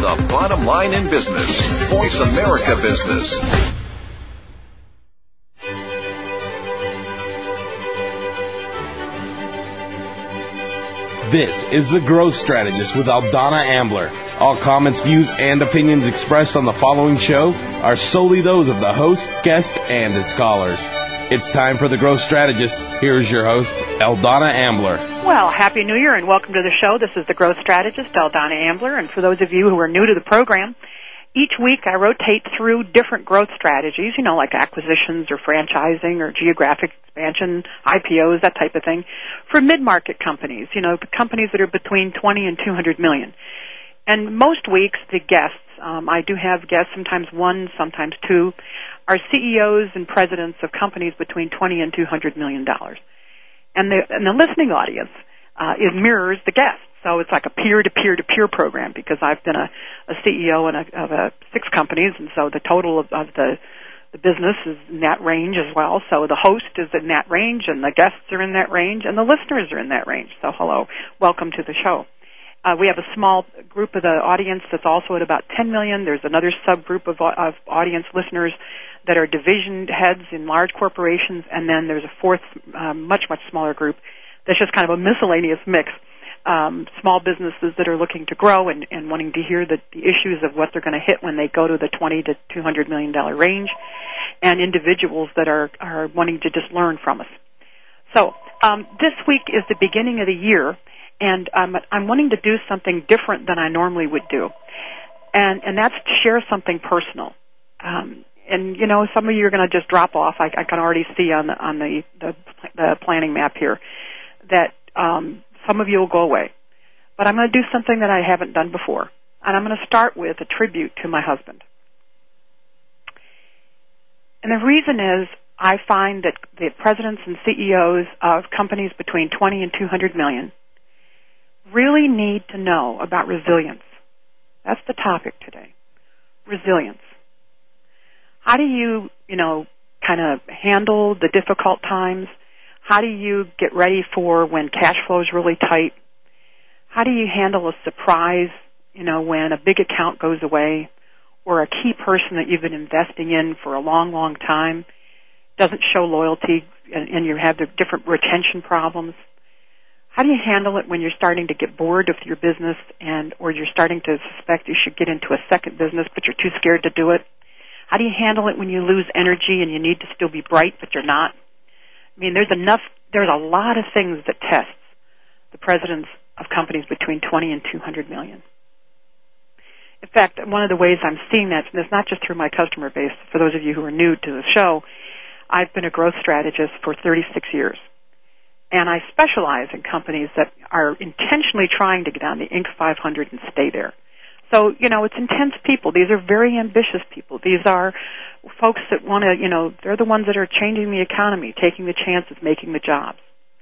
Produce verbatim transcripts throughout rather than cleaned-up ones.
the bottom line in business. Voice America Business. This is The Growth Strategist with Aldana Ambler. All comments, views, and opinions expressed on the following show are solely those of the host, guest, and its callers. It's time for The Growth Strategist. Here's your host, Aldana Ambler. Well, Happy New Year and welcome to the show. This is The Growth Strategist, Aldana Ambler. And for those of you who are new to the program, each week I rotate through different growth strategies, you know, like acquisitions or franchising or geographic expansion, I P Os, that type of thing, for mid-market companies, you know, companies that are between twenty and two hundred million. And most weeks, the guests, um, I do have guests, sometimes one, sometimes two, are C E Os and presidents of companies between twenty and two hundred million dollars. And the, and the listening audience uh, is mirrors the guests. So it's like a peer-to-peer-to-peer program because I've been a, a C E O in a, of a, six companies, and so the total of, of the, the business is in that range as well. So the host is in that range, and the guests are in that range, and the listeners are in that range. So hello, welcome to the show. Uh, we have a small group of the audience that's also at about ten million. There's another subgroup of, of audience listeners that are division heads in large corporations, and then there's a fourth, uh, much, much smaller group that's just kind of a miscellaneous mix. Um, small businesses that are looking to grow and, and wanting to hear the, the issues of what they're going to hit when they go to the twenty to two hundred million dollars range, and individuals that are, are wanting to just learn from us. So um, this week is the beginning of the year, and um, I'm wanting to do something different than I normally would do, and, and that's to share something personal. Um, and, you know, some of you are going to just drop off. I, I can already see on the, on the, the, the planning map here that um, some of you will go away. But I'm going to do something that I haven't done before. And I'm going to start with a tribute to my husband. And the reason is I find that the presidents and C E Os of companies between twenty and two hundred million really need to know about resilience. That's the topic today. Resilience. How do you, you know, kind of handle the difficult times? How do you get ready for when cash flow is really tight? How do you handle a surprise, you know, when a big account goes away or a key person that you've been investing in for a long, long time doesn't show loyalty and, and you have the different retention problems? How do you handle it when you're starting to get bored of your business and or you're starting to suspect you should get into a second business but you're too scared to do it? How do you handle it when you lose energy and you need to still be bright but you're not? I mean, there's enough, there's a lot of things that test the presidents of companies between twenty and two hundred million. In fact, one of the ways I'm seeing that, and it's not just through my customer base, for those of you who are new to the show, I've been a growth strategist for thirty-six years. And I specialize in companies that are intentionally trying to get on the Inc five hundred and stay there. So, you know, it's intense people. These are very ambitious people. These are folks that want to, you know, they're the ones that are changing the economy, taking the chances, making the jobs.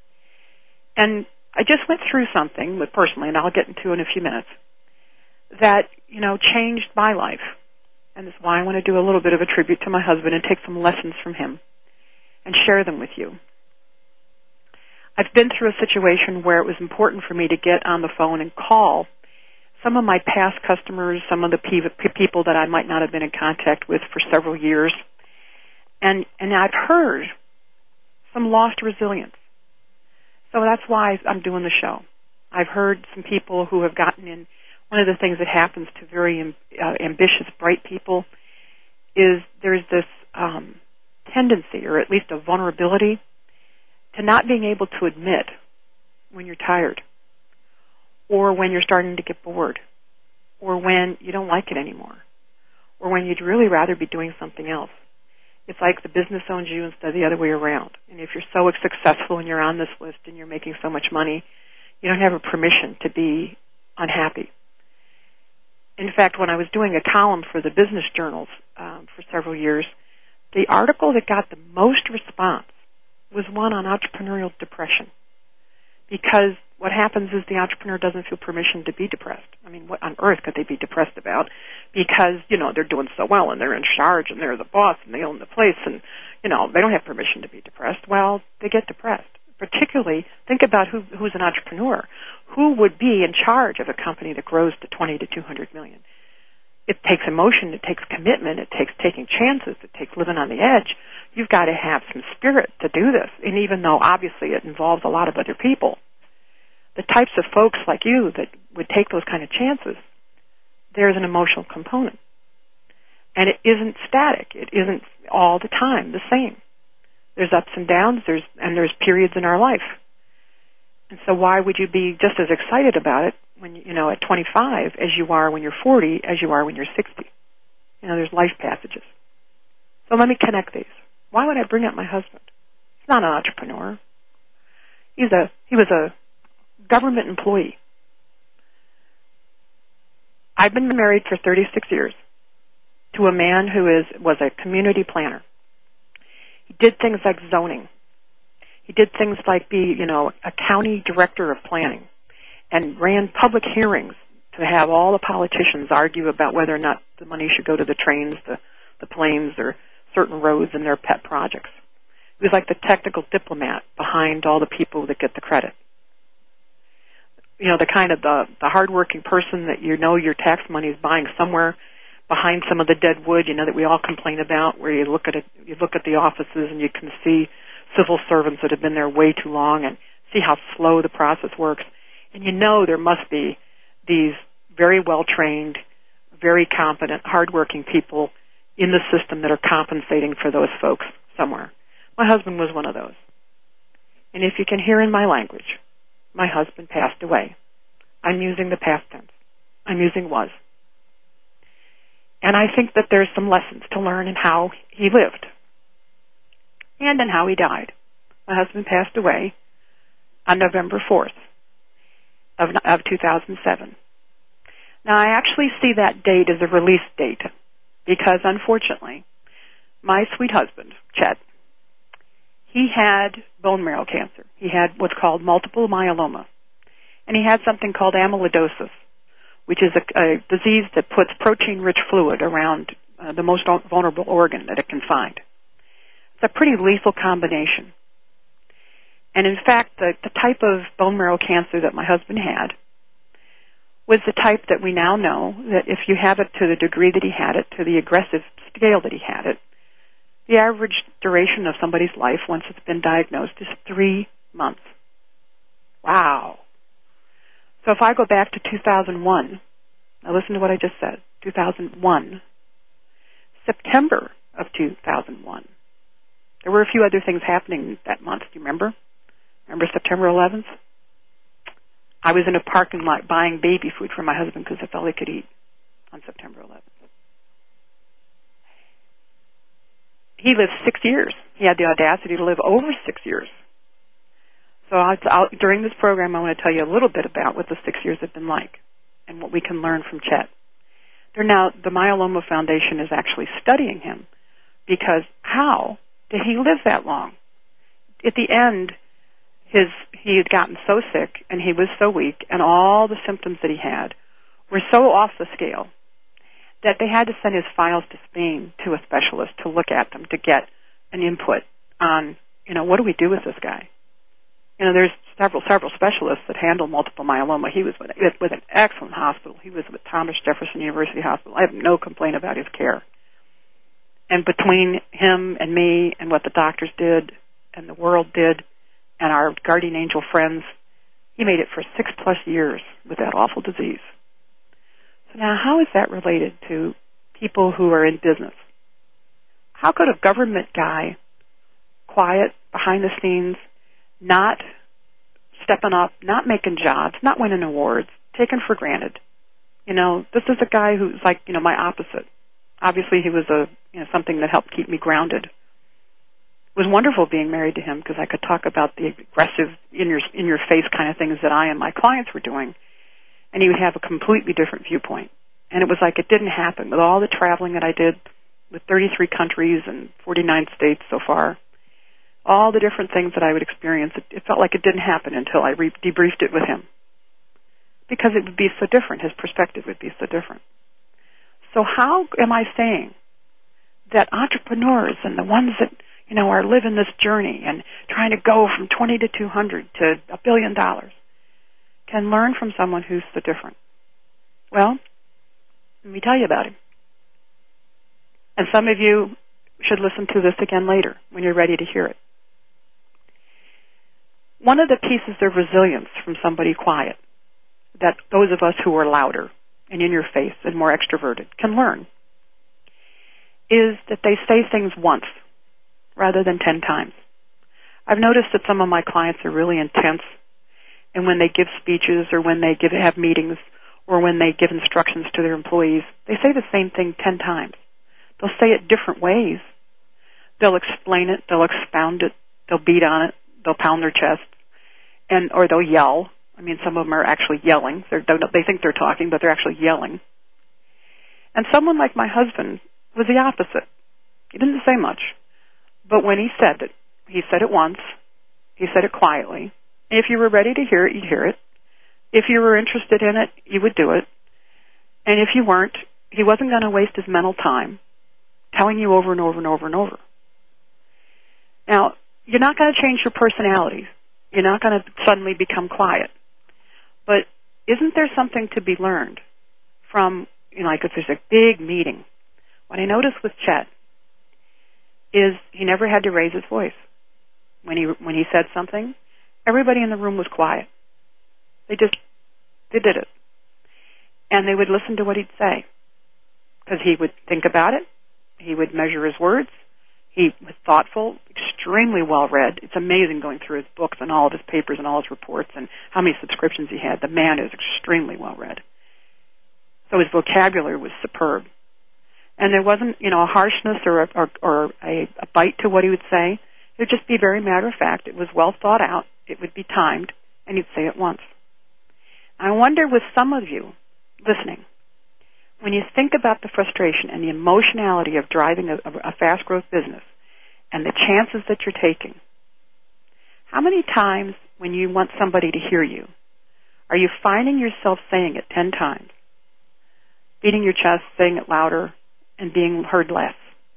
And I just went through something with personally, and I'll get into in a few minutes, that, you know, changed my life. And that's why I want to do a little bit of a tribute to my husband and take some lessons from him and share them with you. I've been through a situation where it was important for me to get on the phone and call some of my past customers, some of the people that I might not have been in contact with for several years. And, and I've heard some lost resilience. So that's why I'm doing the show. I've heard some people who have gotten in. One of the things that happens to very uh, ambitious, bright people is there's this um, tendency, or at least a vulnerability, to not being able to admit when you're tired, or when you're starting to get bored, or when you don't like it anymore, or when you'd really rather be doing something else. It's like the business owns you instead of the other way around. And if you're so successful and you're on this list and you're making so much money, you don't have a permission to be unhappy. In fact, when I was doing a column for the business journals um, for several years, the article that got the most response was one on entrepreneurial depression. Because what happens is the entrepreneur doesn't feel permission to be depressed. I mean, what on earth could they be depressed about? Because, you know, they're doing so well and they're in charge and they're the boss and they own the place and, you know, they don't have permission to be depressed. Well, they get depressed. Particularly, think about who, who's an entrepreneur. Who would be in charge of a company that grows to twenty to two hundred million? it takes emotion, it takes commitment, it takes taking chances, it takes living on the edge. You've got to have some spirit to do this. And even though obviously it involves a lot of other people, the types of folks like you that would take those kind of chances, there's an emotional component. And it isn't static. It isn't all the time the same. There's ups and downs, there's and there's periods in our life. And so why would you be just as excited about it when you know at twenty-five as you are when you're forty, as you are when you're sixty? You know, there's life passages. So let me connect these. Why would I bring up my husband? He's not an entrepreneur. He's a he was a government employee. I've been married for thirty-six years to a man who is was a community planner. He did things like zoning. He did things like be, you know, a county director of planning and ran public hearings to have all the politicians argue about whether or not the money should go to the trains, the, the planes, or certain roads and their pet projects. He was like the technical diplomat behind all the people that get the credit. You know, the kind of the, the hardworking person that you know your tax money is buying somewhere behind some of the dead wood, you know, that we all complain about, where you look at it, you look at the offices and you can see civil servants that have been there way too long and see how slow the process works. And you know there must be these very well-trained, very competent, hardworking people in the system that are compensating for those folks somewhere. My husband was one of those. And if you can hear in my language, my husband passed away. I'm using the past tense. I'm using was. And I think that there's some lessons to learn in how he lived and in how he died. My husband passed away on November fourth of, of two thousand seven. Now, I actually see that date as a release date because, unfortunately, my sweet husband, Chet, he had bone marrow cancer. He had what's called multiple myeloma. And he had something called amyloidosis, which is a, a disease that puts protein-rich fluid around uh, the most vulnerable organ that it can find. It's a pretty lethal combination. And in fact, the, the type of bone marrow cancer that my husband had was the type that we now know that if you have it to the degree that he had it, to the aggressive scale that he had it, the average duration of somebody's life once it's been diagnosed is three months. Wow. So if I go back to two thousand one, now listen to what I just said, two thousand one, September of two thousand one, there were a few other things happening that month. Do you remember? Remember September eleventh? I was in a parking lot buying baby food for my husband because that's all he could eat on September eleventh. He lived six years. He had the audacity to live over six years. So I'll, I'll, during this program, I want to tell you a little bit about what the six years have been like and what we can learn from Chet. They're now, the Myeloma Foundation is actually studying him because how did he live that long? At the end, his he had gotten so sick and he was so weak and all the symptoms that he had were so off the scale that they had to send his files to Spain to a specialist to look at them to get an input on, you know, what do we do with this guy? You know, there's several several specialists that handle multiple myeloma. He was with, with an excellent hospital. He was with Thomas Jefferson University Hospital. I have no complaint about his care. And between him and me and what the doctors did and the world did and our guardian angel friends, he made it for six plus years with that awful disease. So now how is that related to people who are in business? How could a government guy, quiet, behind the scenes, not stepping up, not making jobs, not winning awards, taken for granted? You know, this is a guy who's like, you know, my opposite. Obviously, he was a, you know, something that helped keep me grounded. It was wonderful being married to him because I could talk about the aggressive, in your in your face kind of things that I and my clients were doing, and he would have a completely different viewpoint. And it was like it didn't happen with all the traveling that I did with thirty-three countries and forty-nine states so far. All the different things that I would experience, it, it felt like it didn't happen until I re- debriefed it with him. Because it would be so different. His perspective would be so different. So how am I saying that entrepreneurs and the ones that, you know, are living this journey and trying to go from twenty to two hundred to a billion dollars can learn from someone who's so different? Well, Let me tell you about him. And some of you should listen to this again later when you're ready to hear it. One of the pieces of resilience from somebody quiet that those of us who are louder and in your face and more extroverted can learn is that they say things once rather than ten times. I've noticed that some of my clients are really intense, and when they give speeches or when they give, have meetings or when they give instructions to their employees, they say the same thing ten times. They'll say it different ways. They'll explain it, they'll expound it, they'll beat on it, they'll pound their chest, and or they'll yell. I mean, some of them are actually yelling. They're, they think they're talking, but they're actually yelling. And someone like my husband was the opposite. He didn't say much, but when he said it, he said it once, he said it quietly. If you were ready to hear it, you'd hear it. If you were interested in it, you would do it. And if you weren't, he wasn't going to waste his mental time telling you over and over and over and over. Now, you're not going to change your personality. You're not going to suddenly become quiet. But isn't there something to be learned from, you know, like if there's a big meeting? What I noticed with Chet is he never had to raise his voice. When he when he said something, everybody in the room was quiet. They just, they did it. And they would listen to what he'd say. Because he would think about it. He would measure his words. He was thoughtful, extremely well-read. It's amazing going through his books and all of his papers and all his reports and how many subscriptions he had. The man is extremely well-read. So his vocabulary was superb. And there wasn't, you know, a harshness or a, or, or a, a bite to what he would say. It would just be very matter-of-fact. It was well thought out. It would be timed, and he'd say it once. I wonder with some of you listening, when you think about the frustration and the emotionality of driving a, a fast-growth business and the chances that you're taking, how many times when you want somebody to hear you, are you finding yourself saying it ten times, beating your chest, saying it louder, and being heard less?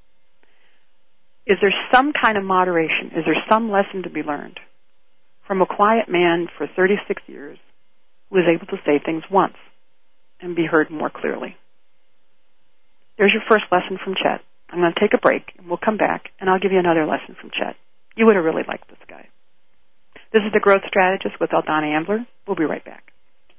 Is there some kind of moderation? Is there some lesson to be learned from a quiet man for thirty-six years who was able to say things once and be heard more clearly? There's your first lesson from Chet. I'm going to take a break, and we'll come back, and I'll give you another lesson from Chet. You would have really liked this guy. This is The Growth Strategist with Eldana Ambler. We'll be right back.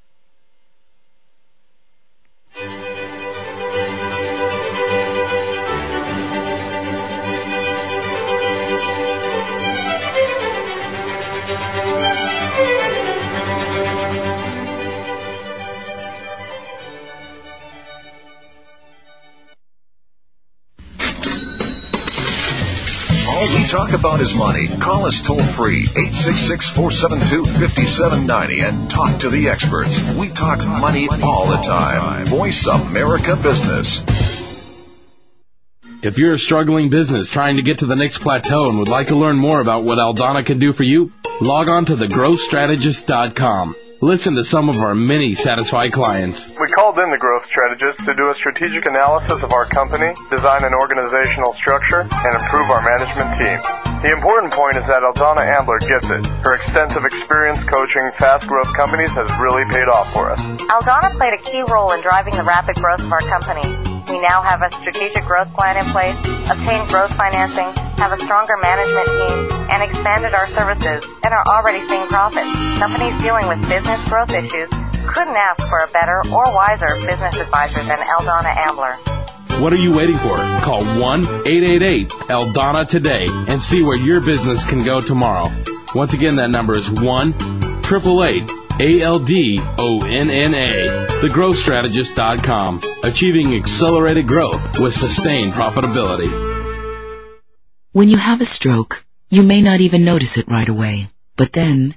All we talk about is money. Call us toll free, eight six six, four seven two, five seven nine zero, and talk to the experts. We talk money all the time. Voice America Business. If you're a struggling business trying to get to the next plateau and would like to learn more about what Eldana can do for you, log on to the growth strategist dot com. Listen to some of our many satisfied clients. We called in the Growth Strategist to do a strategic analysis of our company, design an organizational structure, and improve our management team. The important point is that Eldana Ambler gets it. Her extensive experience coaching fast-growth companies has really paid off for us. Eldana played a key role in driving the rapid growth of our company. We now have a strategic growth plan in place, obtained growth financing, have a stronger management team, and expanded our services, and are already seeing profits. Companies dealing with business growth issues couldn't ask for a better or wiser business advisor than Eldana Ambler. What are you waiting for? Call one eight eight eight, L D A N A today and see where your business can go tomorrow. Once again, that number is one eight eight eight, A L D O N N A. the growth strategist dot com. Achieving accelerated growth with sustained profitability. When you have a stroke, you may not even notice it right away. But then,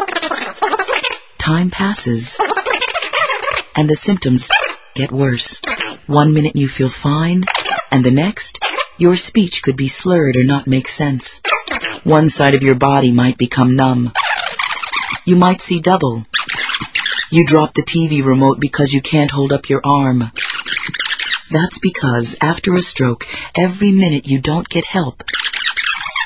time passes, and the symptoms get worse. One minute you feel fine, and the next, your speech could be slurred or not make sense. One side of your body might become numb. You might see double. You drop the T V remote because you can't hold up your arm. That's because after a stroke, every minute you don't get help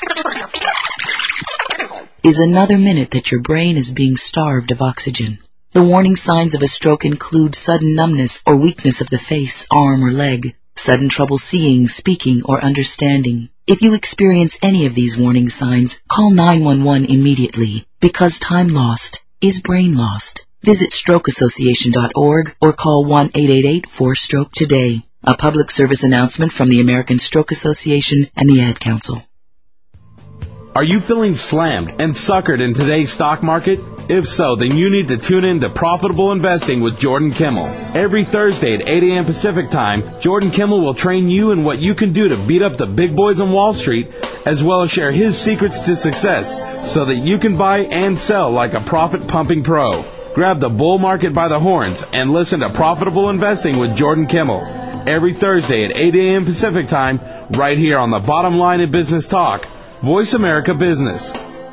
is another minute that your brain is being starved of oxygen. The warning signs of a stroke include sudden numbness or weakness of the face, arm, or leg, sudden trouble seeing, speaking, or understanding. If you experience any of these warning signs, call nine one one immediately, because time lost is brain lost. Visit stroke association dot org or call one eight eight eight four stroke today. A public service announcement from the American Stroke Association and the Ad Council. Are you feeling slammed and suckered in today's stock market? If so, then you need to tune in to Profitable Investing with Jordan Kimmel. Every Thursday at eight a.m. Pacific Time, Jordan Kimmel will train you in what you can do to beat up the big boys on Wall Street, as well as share his secrets to success so that you can buy and sell like a profit-pumping pro. Grab the bull market by the horns and listen to Profitable Investing with Jordan Kimmel. Every Thursday at eight a.m. Pacific Time, right here on the Bottom Line in Business Talk, Voice America Business.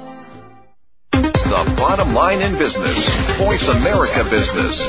The Bottom Line in Business, Voice America Business.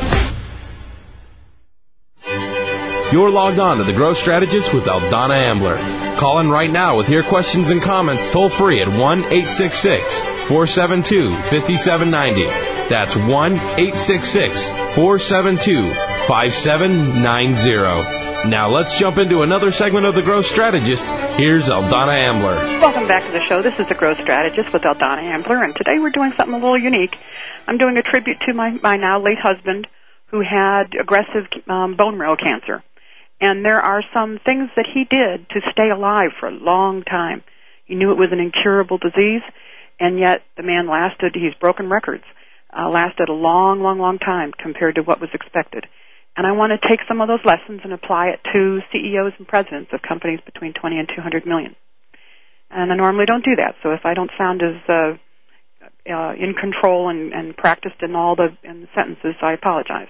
You're logged on to The Growth Strategist with Aldana Ambler. Call in right now with your questions and comments toll free at one eight six six, four seven two, five seven nine zero. That's one eight six six, four seven two, five seven nine zero. Now let's jump into another segment of The Growth Strategist. Here's Aldana Ambler. Welcome back to the show. This is The Growth Strategist with Aldana Ambler, and today we're doing something a little unique. I'm doing a tribute to my, my now late husband who had aggressive um, bone marrow cancer. And there are some things that he did to stay alive for a long time. He knew it was an incurable disease, and yet the man lasted, he's broken records, uh, lasted a long, long, long time compared to what was expected. And I want to take some of those lessons and apply it to C E Os and presidents of companies between twenty and two hundred million. And I normally don't do that, so if I don't sound as uh, uh, in control and, and practiced in all the, in the sentences, I apologize.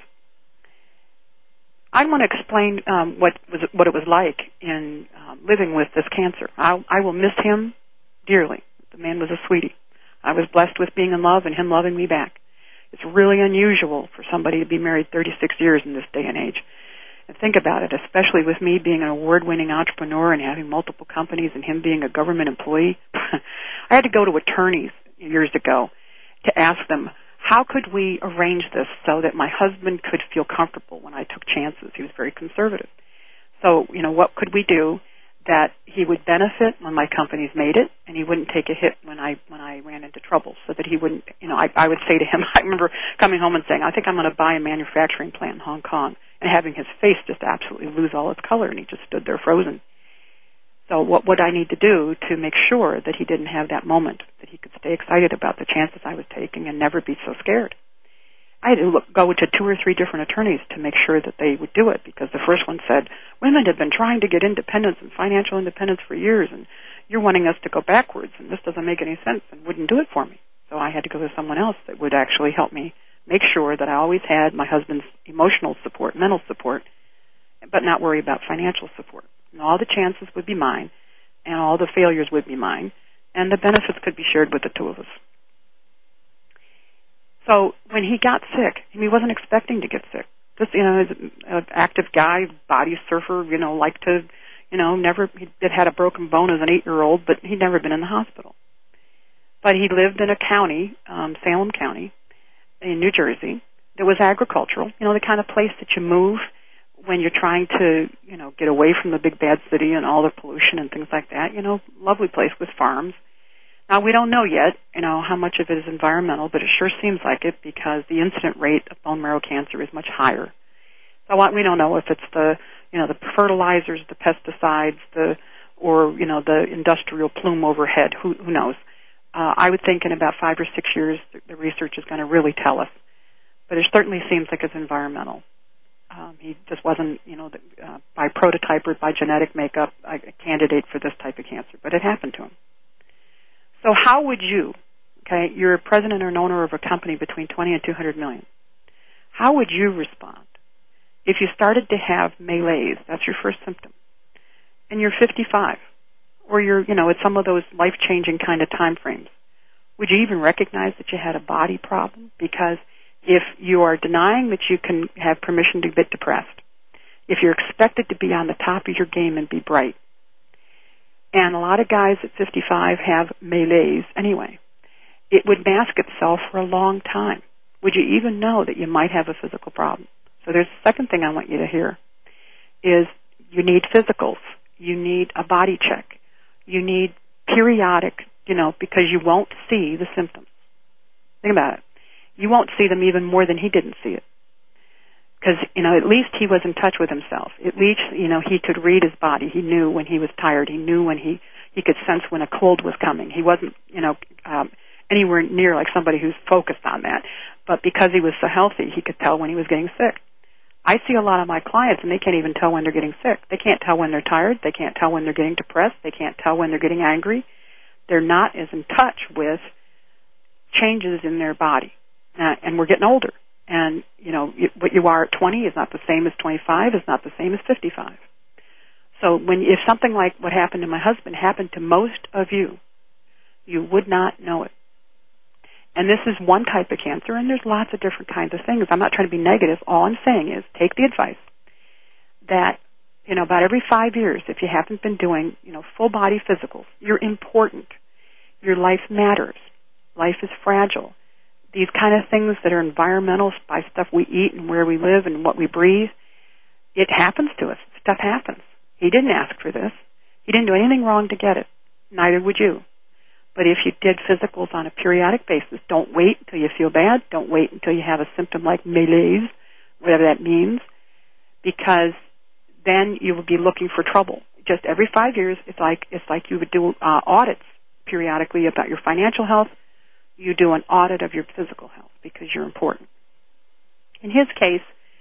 I want to explain um, what was what it was like in um, living with this cancer. I, I will miss him dearly. The man was a sweetie. I was blessed with being in love and him loving me back. It's really unusual for somebody to be married thirty-six years in this day and age. And think about it, especially with me being an award-winning entrepreneur and having multiple companies and him being a government employee. I had to go to attorneys years ago to ask them, how could we arrange this so that my husband could feel comfortable when I took chances? He was very conservative. So, you know, what could we do that he would benefit when my companies made it, and he wouldn't take a hit when I when I ran into trouble, so that he wouldn't, you know, I, I would say to him, I remember coming home and saying, I think I'm going to buy a manufacturing plant in Hong Kong, and having his face just absolutely lose all its color, and he just stood there frozen. So what would I need to do to make sure that he didn't have that moment, that he could stay excited about the chances I was taking and never be so scared? I had to look, go to two or three different attorneys to make sure that they would do it, because the first one said, women have been trying to get independence and financial independence for years, and you're wanting us to go backwards, and this doesn't make any sense, and wouldn't do it for me. So I had to go to someone else that would actually help me make sure that I always had my husband's emotional support, mental support, but not worry about financial support. And all the chances would be mine, and all the failures would be mine, and the benefits could be shared with the two of us. So when he got sick, he wasn't expecting to get sick. Just, you know, he's an active guy, body surfer, you know, liked to, you know, never, he had a broken bone as an eight-year-old, but he'd never been in the hospital. But he lived in a county, um, Salem County, in New Jersey, that was agricultural, you know, the kind of place that you move when you're trying to, you know, get away from the big bad city and all the pollution and things like that. You know, lovely place with farms. Now, we don't know yet, you know, how much of it is environmental, but it sure seems like it, because the incident rate of bone marrow cancer is much higher. So what, we don't know if it's the, you know, the fertilizers, the pesticides, the, or, you know, the industrial plume overhead. Who, who knows? Uh, I would think in about five or six years, the, the research is going to really tell us. But it certainly seems like it's environmental. Um, he just wasn't, you know, the, uh, by prototype or by genetic makeup, a candidate for this type of cancer, but it happened to him. So how would you, okay, you're a president or an owner of a company between twenty and two hundred million. How would you respond if you started to have malaise? That's your first symptom. And you're fifty-five, or you're, you know, at some of those life-changing kind of time frames. Would you even recognize that you had a body problem? Because if you are denying that you can have permission to get depressed, if you're expected to be on the top of your game and be bright, and a lot of guys at fifty-five have malaise anyway, it would mask itself for a long time. Would you even know that you might have a physical problem? So there's the second thing I want you to hear is you need physicals. You need a body check. You need periodic, you know, because you won't see the symptoms. Think about it. You won't see them even more than he didn't see it. Because, you know, at least he was in touch with himself. At least, you know, he could read his body. He knew when he was tired. He knew when he, he could sense when a cold was coming. He wasn't, you know, um, anywhere near like somebody who's focused on that. But because he was so healthy, he could tell when he was getting sick. I see a lot of my clients, and they can't even tell when they're getting sick. They can't tell when they're tired. They can't tell when they're getting depressed. They can't tell when they're getting angry. They're not as in touch with changes in their body. Uh, and we're getting older. And, you know, what you are at twenty is not the same as twenty-five, is not the same as fifty-five. So when if something like what happened to my husband happened to most of you, you would not know it. And this is one type of cancer, and there's lots of different kinds of things. I'm not trying to be negative. All I'm saying is take the advice that, you know, about every five years, if you haven't been doing, you know, full body physicals, you're important. Your life matters. Life is fragile. These kind of things that are environmental by stuff we eat and where we live and what we breathe, it happens to us. Stuff happens. He didn't ask for this. He didn't do anything wrong to get it. Neither would you. But if you did physicals on a periodic basis, don't wait until you feel bad. Don't wait until you have a symptom like malaise, whatever that means, because then you will be looking for trouble. Just every five years, it's like it's like you would do uh, audits periodically about your financial health. You do an audit of your physical health because you're important. In his case,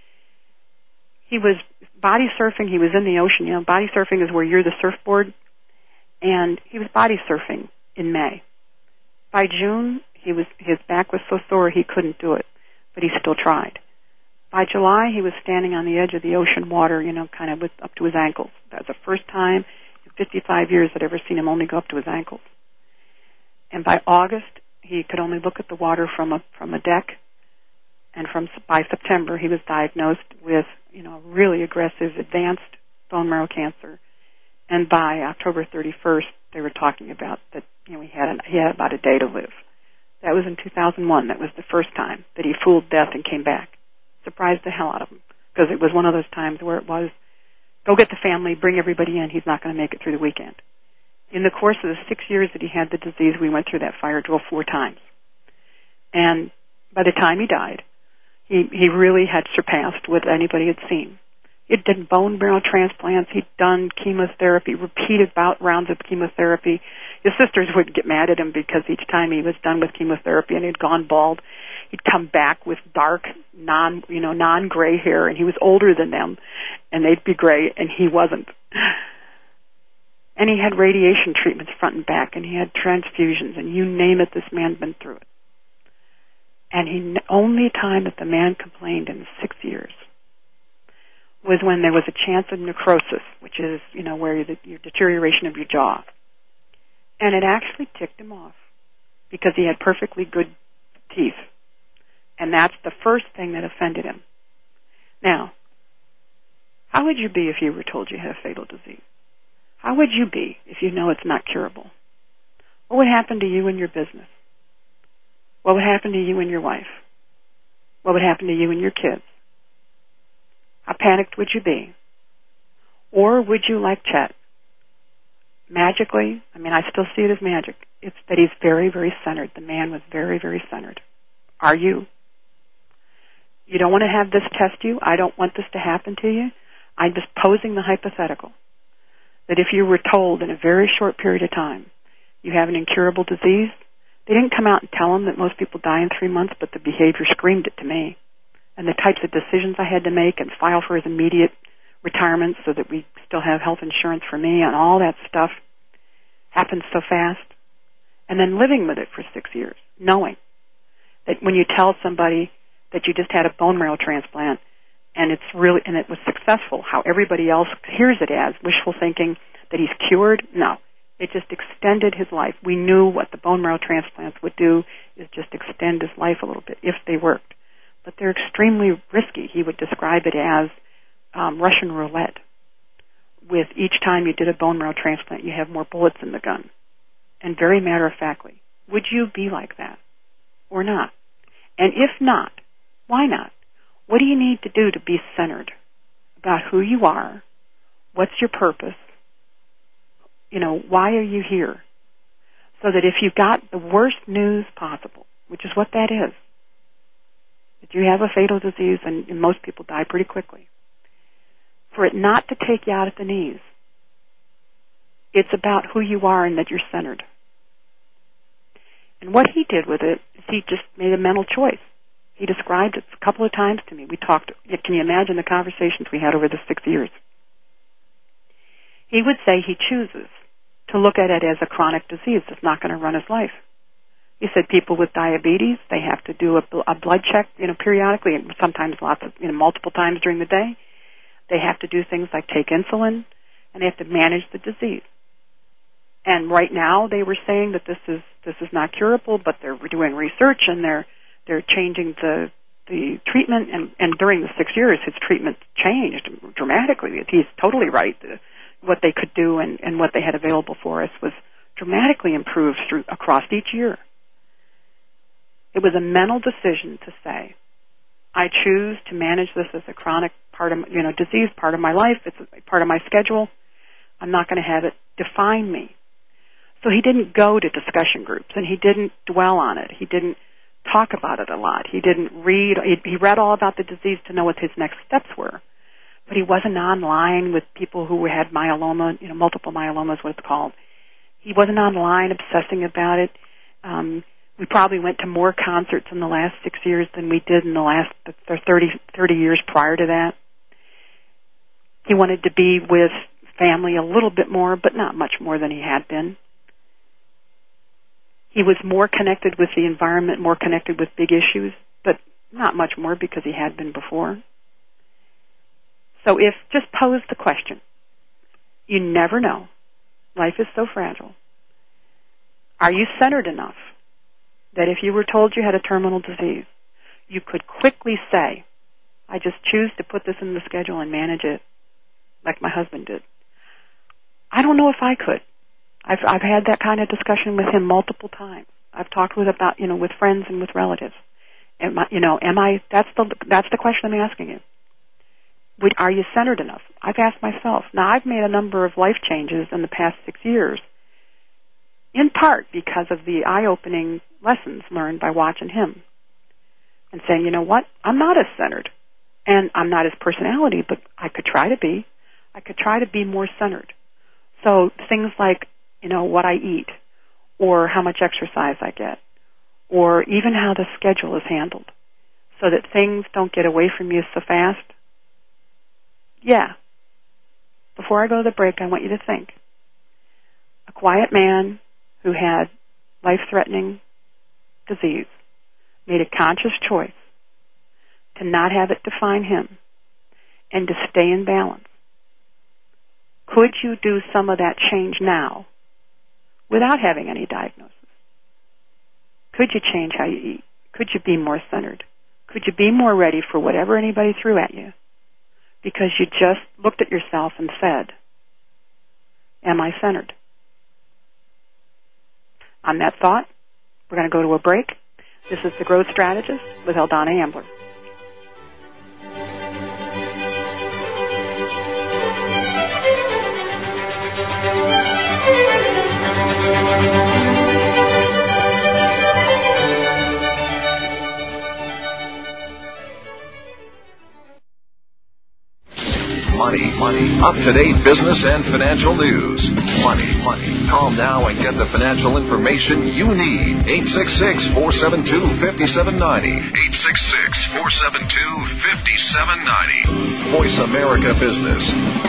he was body surfing. He was in the ocean. You know, body surfing is where you're the surfboard, and he was body surfing in May. By June, he was his back was so sore he couldn't do it, but he still tried. By July, he was standing on the edge of the ocean water, you know, kind of with, up to his ankles. That was the first time in fifty-five years I'd ever seen him only go up to his ankles. And by August, he could only look at the water from a from a deck. And from by September, he was diagnosed with, you know, really aggressive, advanced bone marrow cancer. And by October thirty-first, they were talking about that, you know, he had, an, he had about a day to live. That was in two thousand one. That was the first time that he fooled death and came back. Surprised the hell out of him, because it was one of those times where it was, go get the family, bring everybody in, he's not going to make it through the weekend. In the course of the six years that he had the disease, we went through that fire drill four times. And by the time he died, he, he really had surpassed what anybody had seen. He'd done bone marrow transplants. He'd done chemotherapy, repeated bout rounds of chemotherapy. His sisters would get mad at him because each time he was done with chemotherapy and he'd gone bald, he'd come back with dark, non, you know, non-gray hair, and he was older than them, and they'd be gray, and he wasn't. And he had radiation treatments front and back, and he had transfusions, and you name it, this man's been through it. And he, only time that the man complained in six years was when there was a chance of necrosis, which is, you know, where the your deterioration of your jaw. And it actually ticked him off because he had perfectly good teeth. And that's the first thing that offended him. Now, how would you be if you were told you had a fatal disease? How would you be if you know it's not curable? What would happen to you and your business? What would happen to you and your wife? What would happen to you and your kids? How panicked would you be? Or would you, like Chet, magically, I mean, I still see it as magic, it's that he's very, very centered. The man was very, very centered. Are you? You don't want to have this test you. I don't want this to happen to you. I'm just posing the hypothetical that if you were told in a very short period of time you have an incurable disease, they didn't come out and tell him that most people die in three months, but the behavior screamed it to me. And the types of decisions I had to make and file for his immediate retirement so that we still have health insurance for me and all that stuff happened so fast. And then living with it for six years, knowing that when you tell somebody that you just had a bone marrow transplant and it's really, and it was successful, how everybody else hears it as wishful thinking that he's cured. No, it just extended his life. We knew what the bone marrow transplants would do is just extend his life a little bit if they worked. But they're extremely risky. He would describe it as um, Russian roulette. With each time you did a bone marrow transplant, you have more bullets in the gun. And very matter-of-factly, would you be like that or not? And if not, why not? What do you need to do to be centered about who you are? What's your purpose? You know, why are you here? So that if you've got the worst news possible, which is what that is, that you have a fatal disease and, and most people die pretty quickly, for it not to take you out at the knees, it's about who you are and that you're centered. And what he did with it is he just made a mental choice. He described it a couple of times to me. We talked, can you imagine the conversations we had over the six years? He would say he chooses to look at it as a chronic disease that's not going to run his life. He said people with diabetes, they have to do a, a blood check, you know, periodically, and sometimes lots of, you know, multiple times during the day. They have to do things like take insulin, and they have to manage the disease. And right now, they were saying that this is this is not curable, but they're doing research and they're they're changing the the treatment. And, and during the six years, his treatment changed dramatically. He's totally right. The, what they could do and, and what they had available for us was dramatically improved through across each year. It was a mental decision to say, I choose to manage this as a chronic part of, you know, disease, part of my life. It's a part of my schedule. I'm not going to have it define me. So he didn't go to discussion groups, and he didn't dwell on it. He didn't talk about it a lot. He didn't read. He, he read all about the disease to know what his next steps were. But he wasn't online with people who had myeloma, you know, multiple myeloma is what it's called. He wasn't online obsessing about it. Um, we probably went to more concerts in the last six years than we did in the last thirty, thirty years prior to that. He wanted to be with family a little bit more, but not much more than he had been. He was more connected with the environment, more connected with big issues, but not much more because he had been before. So if, just pose the question. You never know. Life is so fragile. Are you centered enough that if you were told you had a terminal disease, you could quickly say, I just choose to put this in the schedule and manage it like my husband did? I don't know if I could. I've I've had that kind of discussion with him multiple times. I've talked with about you know with friends and with relatives. Am I, you know, am I? That's the that's the question I'm asking you. Would, are you centered enough? I've asked myself. Now I've made a number of life changes in the past six years, in part because of the eye-opening lessons learned by watching him, and saying, you know what, I'm not as centered, and I'm not his personality, but I could try to be. I could try to be more centered. So things like, you know, what I eat, or how much exercise I get, or even how the schedule is handled, so that things don't get away from you so fast. Yeah. Before I go to the break, I want you to think. A quiet man who had life-threatening disease made a conscious choice to not have it define him and to stay in balance. Could you do some of that change now without having any diagnosis? Could you change how you eat? Could you be more centered? Could you be more ready for whatever anybody threw at you? Because you just looked at yourself and said, am I centered? On that thought, we're going to go to a break. This is The Growth Strategist with Eldana Ambler. Money, money, up-to-date business and financial news. Money, money. Call now and get the financial information you need. eight six six, four seven two, five seven nine zero. eight six six, four seven two, five seven nine zero. Voice America Business.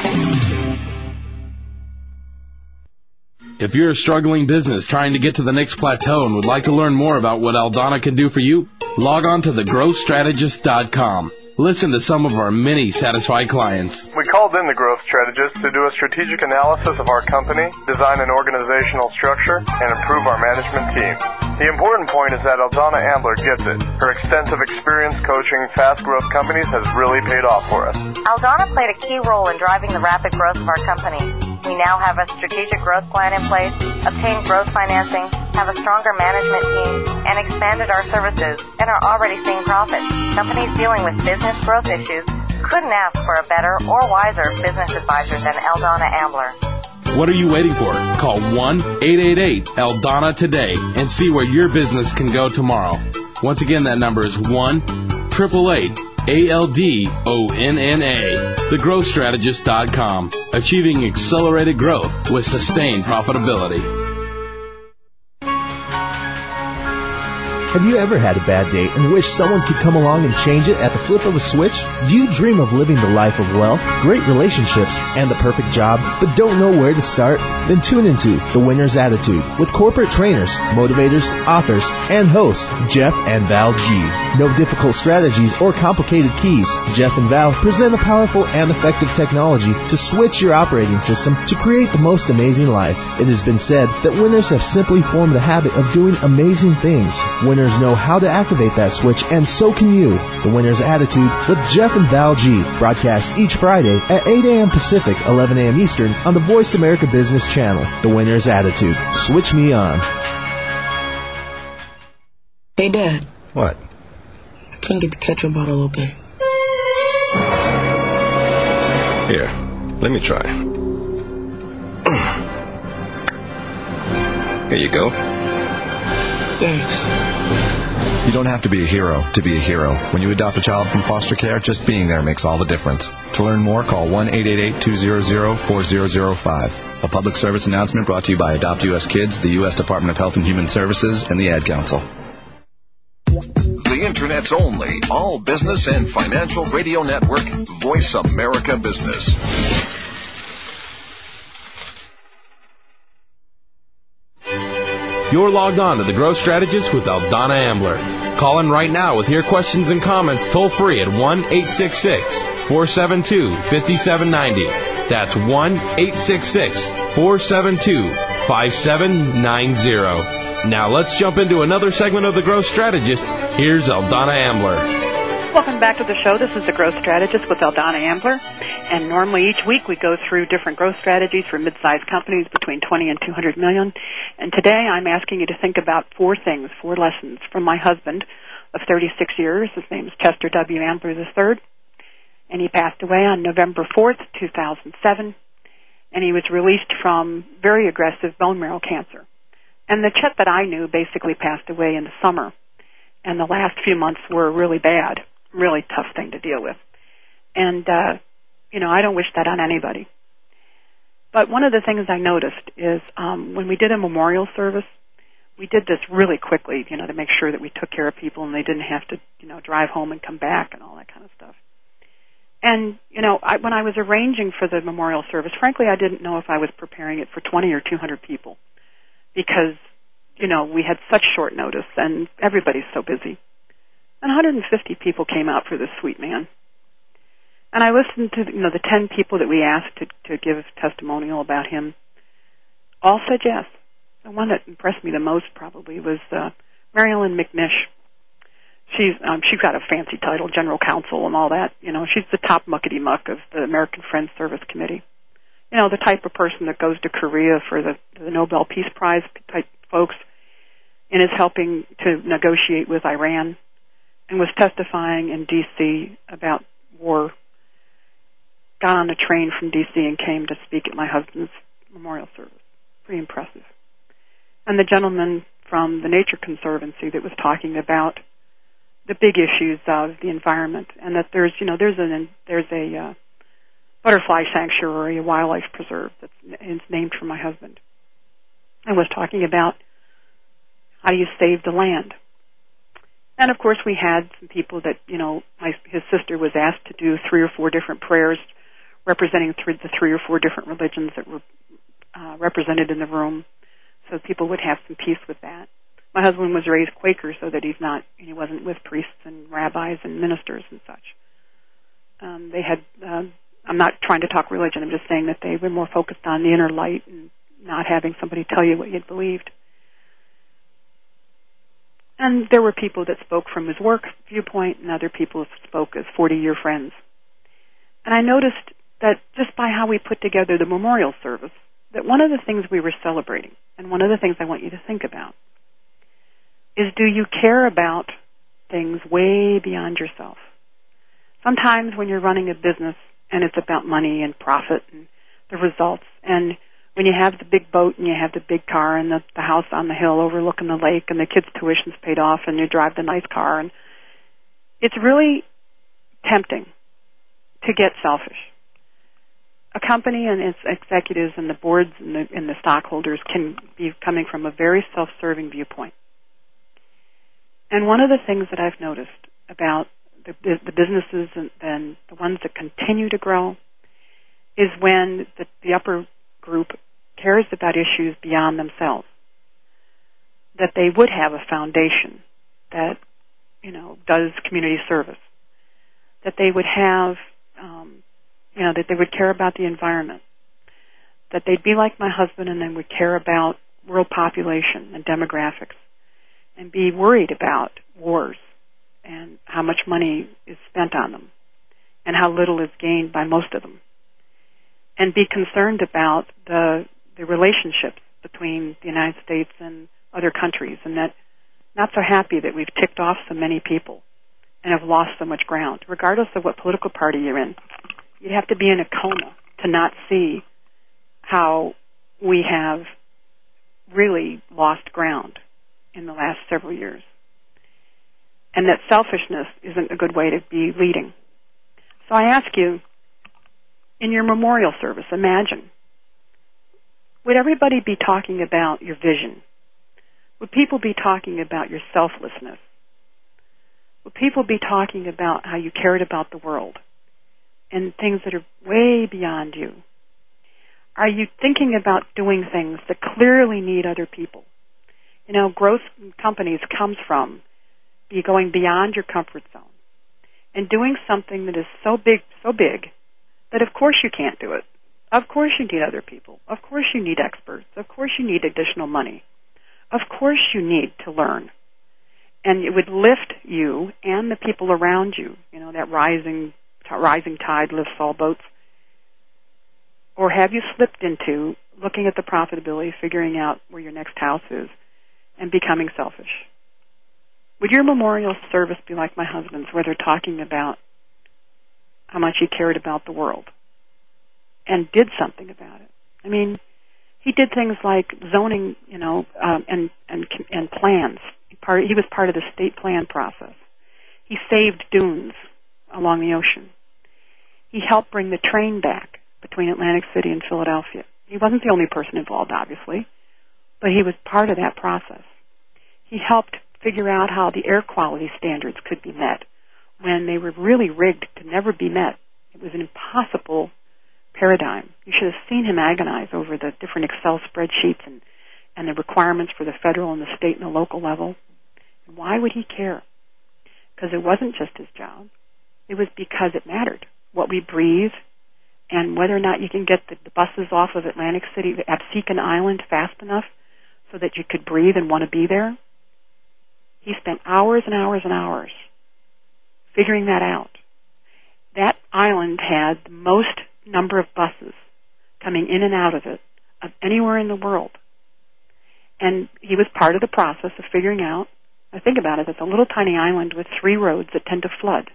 If you're a struggling business trying to get to the next plateau and would like to learn more about what Eldana can do for you, log on to the growth strategist dot com. Listen to some of our many satisfied clients. We called in the Growth Strategist to do a strategic analysis of our company, design an organizational structure, and improve our management team. The important point is that Eldana Ambler gets it. Her extensive experience coaching fast-growth companies has really paid off for us. Eldana played a key role in driving the rapid growth of our company. We now have a strategic growth plan in place, obtained growth financing, have a stronger management team, and expanded our services, and are already seeing profits. Companies dealing with business growth issues couldn't ask for a better or wiser business advisor than Eldana Ambler. What are you waiting for? Call one eight eight eight Eldana today and see where your business can go tomorrow. Once again, that number is one eight eight eight A L D O N N A. the growth strategist dot com. Achieving accelerated growth with sustained profitability. Have you ever had a bad day and wish someone could come along and change it at the flip of a switch? Do you dream of living the life of wealth, great relationships, and the perfect job, but don't know where to start? Then tune into The Winner's Attitude with corporate trainers, motivators, authors, and hosts Jeff and Val G. No difficult strategies or complicated keys. Jeff and Val present a powerful and effective technology to switch your operating system to create the most amazing life. It has been said that winners have simply formed the habit of doing amazing things. Winners know how to activate that switch, and so can you. The Winner's Attitude with Jeff and Val G. Broadcast each Friday at eight a.m. Pacific, eleven a.m. Eastern on the Voice America Business Channel. The Winner's Attitude. Switch me on. Hey, Dad. What? I can't get the ketchup bottle open. Here, let me try. Here you go. Thanks. You don't have to be a hero to be a hero. When you adopt a child from foster care, just being there makes all the difference. To learn more, call one eight eight eight two hundred four thousand five. A public service announcement brought to you by Adopt U S Kids, the U S Department of Health and Human Services, and the Ad Council. The Internet's only all business and financial radio network, Voice America Business. You're logged on to The Growth Strategist with Eldana Ambler. Call in right now with your questions and comments toll free at one eight six six four seven two five seven nine zero. That's one eight six six four seven two five seven nine zero. Now let's jump into another segment of The Growth Strategist. Here's Eldana Ambler. Welcome back to the show. This is The Growth Strategist with Eldana Ambler. And normally each week we go through different growth strategies for mid-sized companies between twenty and two hundred million. And today I'm asking you to think about four things, four lessons from my husband of thirty-six years. His name is Chester W. Ambler the third. And he passed away on November fourth, two thousand seven. And he was released from very aggressive bone marrow cancer. And the Chet that I knew basically passed away in the summer. And the last few months were really bad, really tough thing to deal with. And, uh, you know, I don't wish that on anybody. But one of the things I noticed is um, when we did a memorial service, we did this really quickly, you know, to make sure that we took care of people and they didn't have to, you know, drive home and come back and all that kind of stuff. And, you know, I, when I was arranging for the memorial service, frankly, I didn't know if I was preparing it for twenty or two hundred people because, you know, we had such short notice and everybody's so busy. And one hundred fifty people came out for this sweet man. And I listened to, you know, the ten people that we asked to, to give testimonial about him. All said yes. The one that impressed me the most probably was uh, Marilyn McNish. She's um, she's got a fancy title, General Counsel and all that. You know, she's the top muckety muck of the American Friends Service Committee. You know, the type of person that goes to Korea for the, the Nobel Peace Prize type folks and is helping to negotiate with Iran and was testifying in D C about war. Got on a train from D C and came to speak at my husband's memorial service. Pretty impressive. And the gentleman from the Nature Conservancy that was talking about the big issues of the environment and that there's, you know, there's an there's a uh, butterfly sanctuary, a wildlife preserve that's it's named for my husband. I was talking about how do you save the land. And of course we had some people that, you know, my, his sister was asked to do three or four different prayers representing three, the three or four different religions that were uh, represented in the room, so people would have some peace with that. My husband was raised Quaker, so that he's not, he wasn't with priests and rabbis and ministers and such. Um, they had, um, I'm not trying to talk religion, I'm just saying that they were more focused on the inner light and not having somebody tell you what you had believed. And there were people that spoke from his work viewpoint and other people spoke as forty-year friends. And I noticed that just by how we put together the memorial service, that one of the things we were celebrating, and one of the things I want you to think about, is do you care about things way beyond yourself? Sometimes when you're running a business and it's about money and profit and the results, and when you have the big boat and you have the big car and the, the house on the hill overlooking the lake and the kids' tuition's paid off and you drive the nice car, and it's really tempting to get selfish. A company and its executives and the boards and the, and the stockholders can be coming from a very self-serving viewpoint. And one of the things that I've noticed about the, the businesses and, and the ones that continue to grow is when the, the upper group cares about issues beyond themselves, that they would have a foundation that, you know, does community service, that they would have, um, you know, that they would care about the environment, that they'd be like my husband and they would care about world population and demographics and be worried about wars and how much money is spent on them and how little is gained by most of them, and be concerned about the the relationships between the United States and other countries, and that not so happy that we've ticked off so many people and have lost so much ground, regardless of what political party you're in. You'd have to be in a coma to not see how we have really lost ground in the last several years, and that selfishness isn't a good way to be leading. So I ask you, in your memorial service, imagine, would everybody be talking about your vision? Would people be talking about your selflessness? Would people be talking about how you cared about the world and things that are way beyond you? Are you thinking about doing things that clearly need other people? You know, growth in companies comes from be going beyond your comfort zone and doing something that is so big, so big, that of course you can't do it. Of course you need other people. Of course you need experts. Of course you need additional money. Of course you need to learn. And it would lift you and the people around you, you know, that rising rising tide lifts all boats. Or have you slipped into looking at the profitability, figuring out where your next house is, and becoming selfish? Would your memorial service be like my husband's, where they're talking about how much he cared about the world and did something about it? I mean, he did things like zoning, you know, um, and, and and plans. He, part, he was part of the state plan process. He saved dunes along the ocean. He helped bring the train back between Atlantic City and Philadelphia. He wasn't the only person involved, obviously, but he was part of that process. He helped figure out how the air quality standards could be met when they were really rigged to never be met. It was an impossible paradigm. You should have seen him agonize over the different Excel spreadsheets and, and the requirements for the federal and the state and the local level. And why would he care? Because it wasn't just his job. It was because it mattered what we breathe and whether or not you can get the, the buses off of Atlantic City, Absecon Island, fast enough so that you could breathe and want to be there. He spent hours and hours and hours figuring that out. That island had the most number of buses coming in and out of it of anywhere in the world. And he was part of the process of figuring out, now think about it, it's a little tiny island with three roads that tend to flood.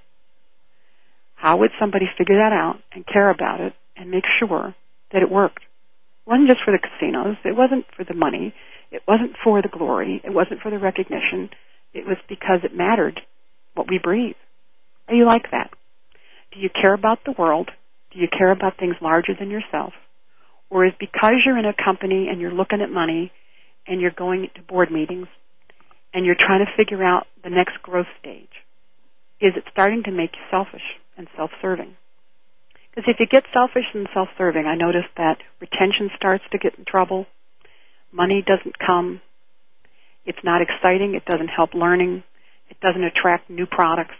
How would somebody figure that out and care about it and make sure that it worked? It wasn't just for the casinos. It wasn't for the money. It wasn't for the glory. It wasn't for the recognition. It was because it mattered what we breathe. Are you like that? Do you care about the world? Do you care about things larger than yourself? Or is because you're in a company and you're looking at money and you're going to board meetings and you're trying to figure out the next growth stage, is it starting to make you selfish and self-serving? Because if you get selfish and self-serving, I notice that retention starts to get in trouble. Money doesn't come. It's not exciting. It doesn't help learning. It doesn't attract new products.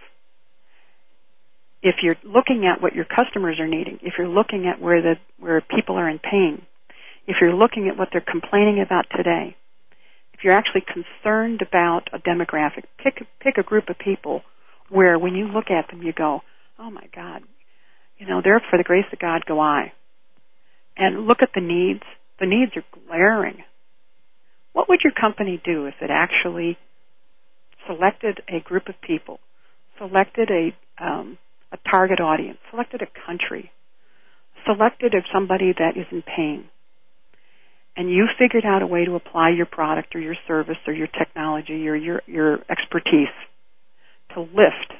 If you're looking at what your customers are needing, if you're looking at where the where people are in pain, if you're looking at what they're complaining about today, if you're actually concerned about a demographic, pick pick a group of people where when you look at them you go, oh my God, You know, there for the grace of God go I. And look at the needs. The needs are glaring. What would your company do if it actually selected a group of people, selected a um, a target audience, selected a country, selected of somebody that is in pain, and you figured out a way to apply your product or your service or your technology or your, your expertise to lift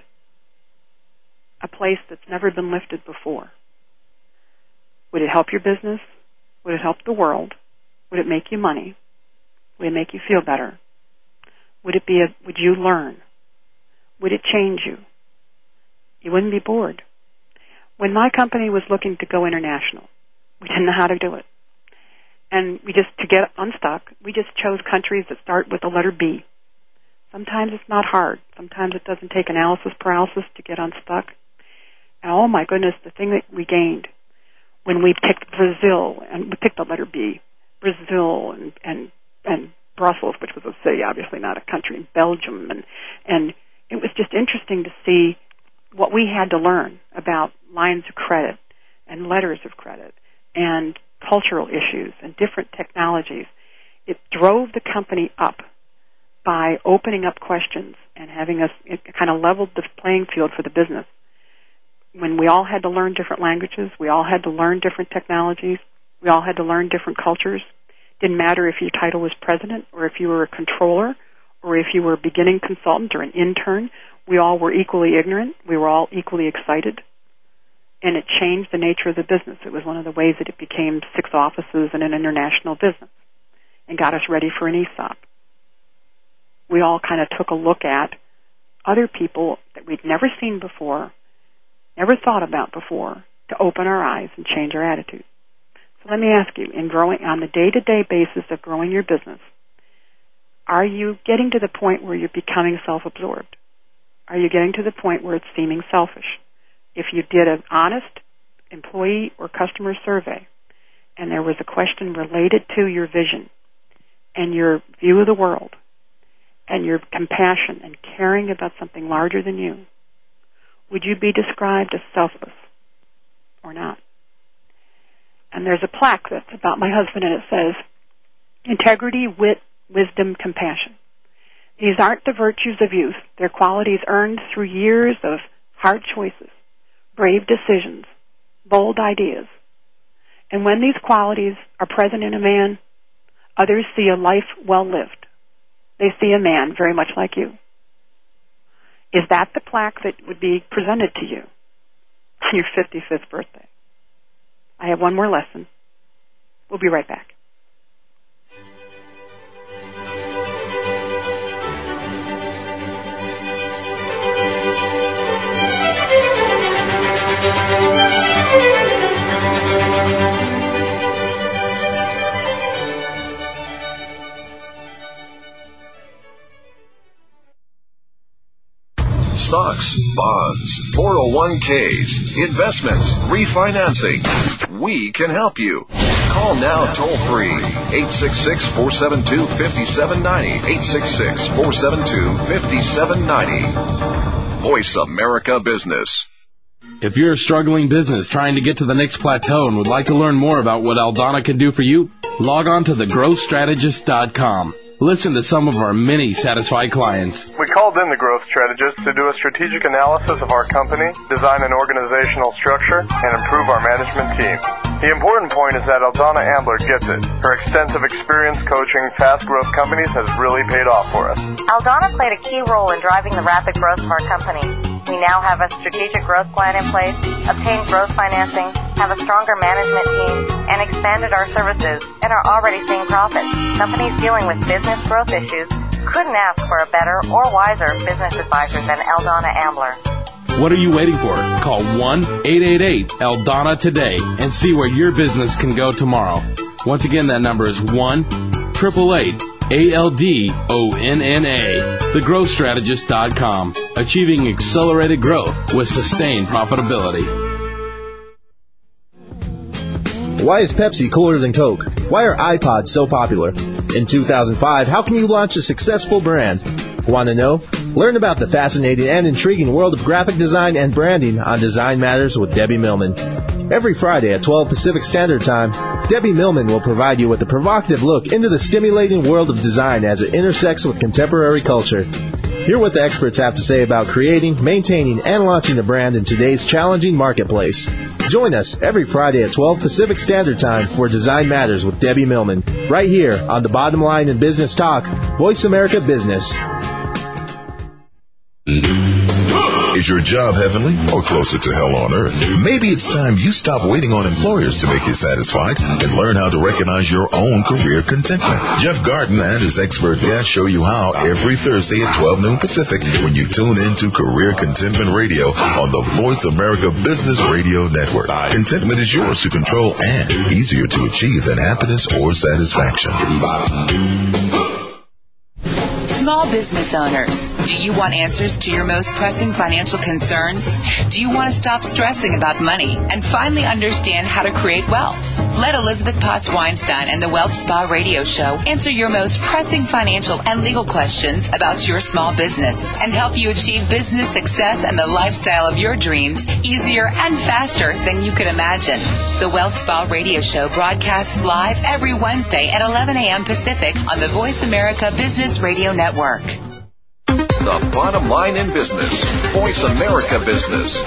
a place that's never been lifted before? Would it help your business? Would it help the world? Would it make you money? Would it make you feel better? Would it be a, would you learn? Would it change you? You wouldn't be bored. When my company was looking to go international, we didn't know how to do it. And we just, to get unstuck, we just chose countries that start with the letter B. Sometimes it's not hard. Sometimes it doesn't take analysis paralysis to get unstuck. And oh my goodness, the thing that we gained when we picked Brazil, and we picked the letter B, Brazil and, and, and Brussels, which was a city, obviously not a country, and Belgium, and, and it was just interesting to see what we had to learn about lines of credit and letters of credit and cultural issues and different technologies. It drove the company up by opening up questions and having us, it kind of leveled the playing field for the business. When we all had to learn different languages, we all had to learn different technologies, we all had to learn different cultures. Didn't matter if your title was president or if you were a controller or if you were a beginning consultant or an intern. We all were equally ignorant. We were all equally excited. And it changed the nature of the business. It was one of the ways that it became six offices and an international business and got us ready for an E S O P. We all kind of took a look at other people that we'd never seen before, never thought about before, to open our eyes and change our attitude. So let me ask you, in growing on the day-to-day basis of growing your business, are you getting to the point where you're becoming self-absorbed? Are you getting to the point where it's seeming selfish? If you did an honest employee or customer survey and there was a question related to your vision and your view of the world and your compassion and caring about something larger than you, would you be described as selfless or not? And there's a plaque that's about my husband, and it says, integrity, wit, wisdom, compassion. These aren't the virtues of youth. They're qualities earned through years of hard choices, brave decisions, bold ideas. And when these qualities are present in a man, others see a life well lived. They see a man very much like you. Is that the plaque that would be presented to you on your fifty-fifth birthday? I have one more lesson. We'll be right back. Stocks, bonds, four oh one k's, investments, refinancing. We can help you. Call now toll free. eight six six, four seven two, five seven nine zero. eight six six, four seven two, five seven nine zero. Voice America Business. If you're a struggling business trying to get to the next plateau and would like to learn more about what Aldana can do for you, log on to the growth strategist dot com. Listen to some of our many satisfied clients. We called in the growth strategist to do a strategic analysis of our company, design an organizational structure, and improve our management team. The important point is that Aldana Ambler gets it. Her extensive experience coaching fast-growth companies has really paid off for us. Aldana played a key role in driving the rapid growth of our company. We now have a strategic growth plan in place, obtained growth financing, have a stronger management team, and expanded our services, and are already seeing profits. Companies dealing with business growth issues couldn't ask for a better or wiser business advisor than Aldana Ambler. What are you waiting for? Call one eight eight eight Aldana today and see where your business can go tomorrow. Once again, that number is one eight eight eight A L D O N N A. the growth strategist dot com. Achieving accelerated growth with sustained profitability. Why is Pepsi cooler than Coke? Why are iPods so popular? In two thousand five, how can you launch a successful brand? Want to know? Learn about the fascinating and intriguing world of graphic design and branding on Design Matters with Debbie Millman. Every Friday at twelve Pacific Standard Time, Debbie Millman will provide you with a provocative look into the stimulating world of design as it intersects with contemporary culture. Hear what the experts have to say about creating, maintaining, and launching a brand in today's challenging marketplace. Join us every Friday at twelve Pacific Standard Time for Design Matters with Debbie Millman, right here on The Bottom Line in Business Talk, Voice America Business. Is your job heavenly or closer to hell on earth? Maybe it's time you stop waiting on employers to make you satisfied and learn how to recognize your own career contentment. Jeff Garden and his expert guests show you how every Thursday at twelve noon Pacific when you tune into Career Contentment Radio on the Voice America Business Radio Network. Contentment is yours to control and easier to achieve than happiness or satisfaction. Small business owners, do you want answers to your most pressing financial concerns? Do you want to stop stressing about money and finally understand how to create wealth? Let Elizabeth Potts Weinstein and the Wealth Spa Radio Show answer your most pressing financial and legal questions about your small business and help you achieve business success and the lifestyle of your dreams easier and faster than you could imagine. The Wealth Spa Radio Show broadcasts live every Wednesday at eleven a.m. Pacific on the Voice America Business Radio Network. The bottom line in business. Voice America Business.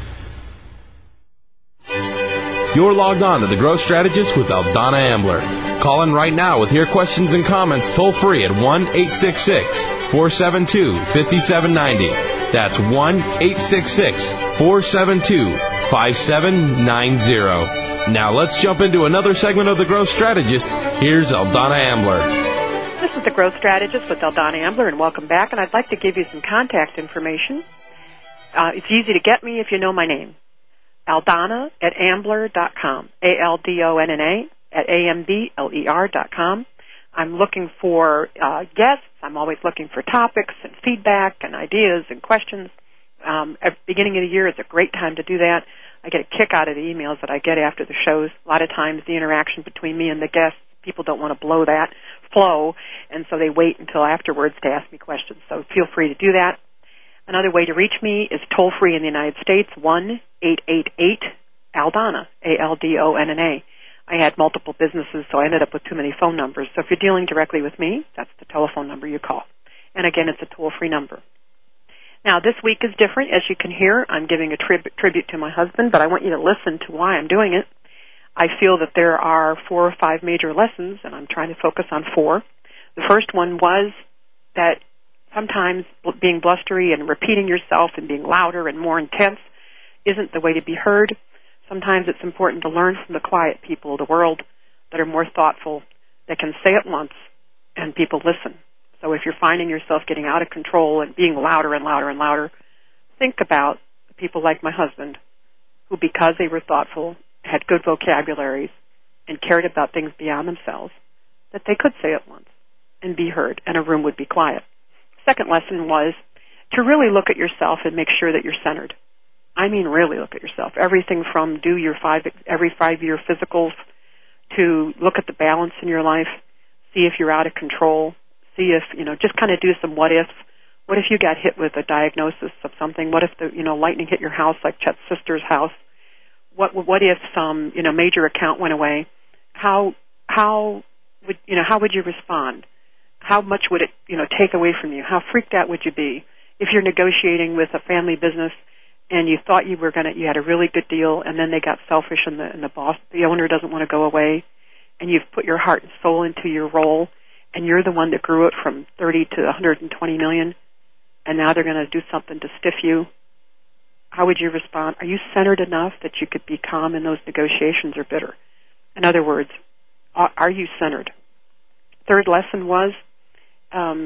You're logged on to The Growth Strategist with Aldana Ambler. Call in right now with your questions and comments toll free at one eight six six, four seven two, five seven nine zero. That's one eight six six, four seven two, five seven nine zero. Now let's jump into another segment of The Growth Strategist. Here's Aldana Ambler. This is The Growth Strategist with Aldana Ambler, and welcome back. And I'd like to give you some contact information. Uh, it's easy to get me if you know my name. Aldana at Ambler dot com. A L D O N N A at A M B L E R dot com. I'm looking for uh, guests. I'm always looking for topics and feedback and ideas and questions. Um, at the beginning of the year is a great time to do that. I get a kick out of the emails that I get after the shows. A lot of times the interaction between me and the guests, people don't want to blow that flow, and so they wait until afterwards to ask me questions. So feel free to do that. Another way to reach me is toll-free in the United States, one eight eight eight ALDANA, A L D O N N A. I had multiple businesses, so I ended up with too many phone numbers. So if you're dealing directly with me, that's the telephone number you call. And again, it's a toll-free number. Now, this week is different. As you can hear, I'm giving a trib- tribute to my husband, but I want you to listen to why I'm doing it. I feel that there are four or five major lessons, and I'm trying to focus on four. The first one was that sometimes being blustery and repeating yourself and being louder and more intense isn't the way to be heard. Sometimes it's important to learn from the quiet people of the world that are more thoughtful, that can say it once, and people listen. So if you're finding yourself getting out of control and being louder and louder and louder, think about people like my husband, who, because they were thoughtful, had good vocabularies, and cared about things beyond themselves, that they could say it once and be heard, and a room would be quiet. Second lesson was to really look at yourself and make sure that you're centered. I mean really look at yourself. Everything from do your five every five-year physicals to look at the balance in your life, see if you're out of control, see if, you know, just kind of do some what-ifs. What if you got hit with a diagnosis of something? What if the, you know, lightning hit your house like Chet's sister's house? What what if some, you know, major account went away? How how would, you know, how would you respond? How much would it, you know, take away from you? How freaked out would you be if you're negotiating with a family business and you thought you were going to, you had a really good deal, and then they got selfish and the and the boss, the owner doesn't want to go away, and you've put your heart and soul into your role, and you're the one that grew it from thirty to one hundred twenty million, and now they're going to do something to stiff you. How would you respond? Are you centered enough that you could be calm in those negotiations or bitter? In other words, are you centered? Third lesson was, um,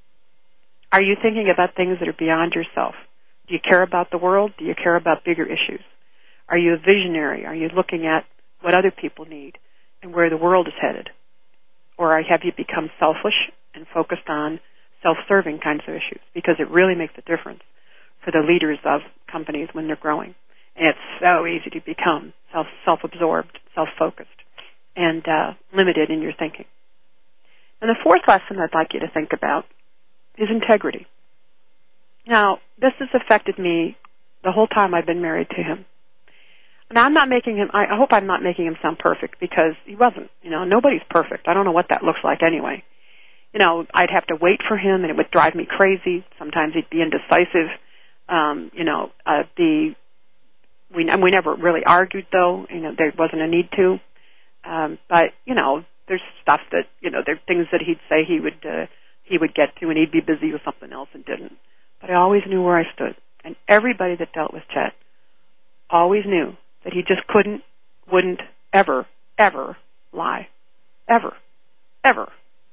are you thinking about things that are beyond yourself? Do you care about the world? Do you care about bigger issues? Are you a visionary? Are you looking at what other people need and where the world is headed? Or have you become selfish and focused on self-serving kinds of issues? Because it really makes a difference for the leaders of companies when they're growing. And it's so easy to become self, self-absorbed, self-focused, and uh, limited in your thinking. And the fourth lesson I'd like you to think about is integrity. Now, this has affected me the whole time I've been married to him. Now, I'm not making him, I hope I'm not making him sound perfect, because he wasn't. You know, nobody's perfect. I don't know what that looks like anyway. You know, I'd have to wait for him, and it would drive me crazy. Sometimes he'd be indecisive. Um, you know, uh, the we we never really argued, though. You know, there wasn't a need to. Um, but you know, there's stuff that you know, there are things that he'd say he would uh, he would get to, and he'd be busy with something else and didn't. But I always knew where I stood, and everybody that dealt with Chet always knew that he just couldn't, wouldn't, ever, ever lie, ever, ever.